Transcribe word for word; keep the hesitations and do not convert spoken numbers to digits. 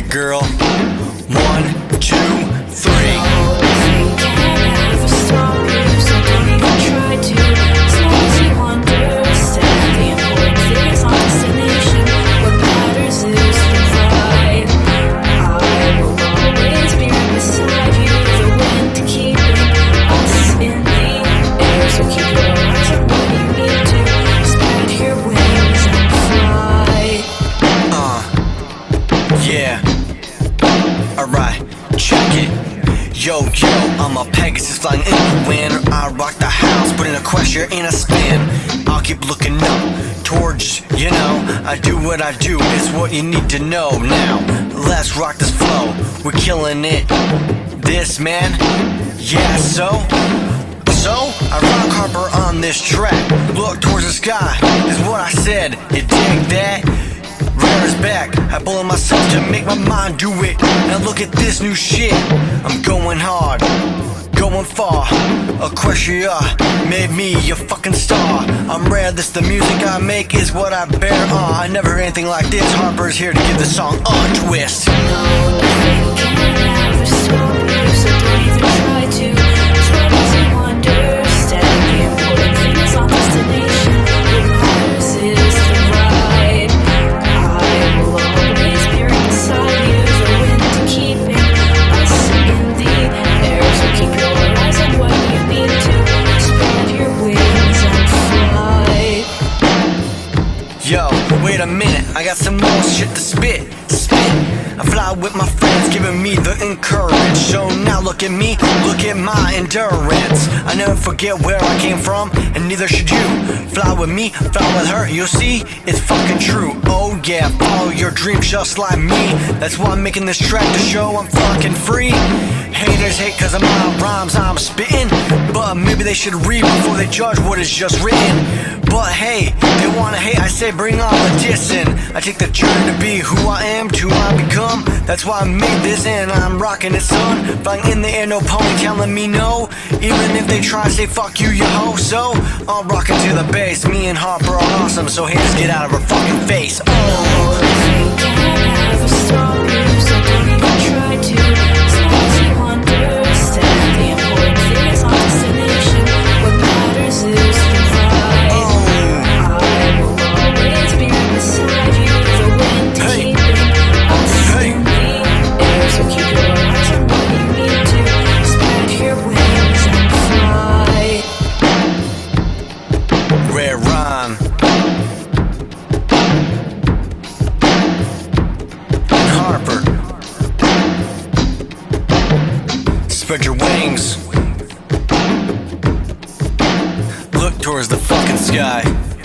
girl. One, two, three. Yeah, alright, check it. Yo, yo, I'm a Pegasus flying in the wind. I rock the house, putting a question in a spin. I'll keep looking up towards, you know, I do what I do, it's what you need to know. Now, let's rock this flow, we're killing it. This man, yeah, so So, I rock Harper on this track. Look towards the sky, is what I said. You dig that? Rare is back, I bullet myself to make my mind do it. Now look at this new shit, I'm going hard, going far. Aquatia made me a fucking star. I'm rare, this the music I make is what I bear on. I never heard anything like this. Harper's here to give the song a twist. No, nothing can ever stop you, so don't even try to. Try to understand the important things on destination. What matters is the ride. I will always be right beside you, the wind to keeping us in the air. So keep your eyes on what you need to. Spread your wings and fly. Yo, wait a minute, I got some more shit to spit, spit. I fly with my friends, giving me the encourage. So now look at me, look at my endurance. I never forget where I came from, and neither should you. Fly with me, fly with her, you'll see, it's fucking true. Oh yeah, follow your dreams just like me. That's why I'm making this track to show I'm fucking free. Haters hate cause of my rhymes I'm spitting, but maybe they should read before they judge what is just written. But hey, they wanna hate, I say bring on the dissing. I take the journey to be who I am, to who I become. That's why I made this and I'm rocking it, son. Flying in the air, no pony telling me no. Even if they try to say fuck you, you hoe. So, I'm rocking to the bass. Me and Harper are awesome, so haters get out of her fucking face. Oh, Nothing can ever stop you, so don't even try to. As long as you understand the important things on destination. What matters is the ride. I will always be right beside you, the wind to Hey. keeping us Hey. in the air. So keep your eyes on what you need to. Spread your wings and fly. rare rhyme. And Harper, spread your wings. Look towards the fucking sky.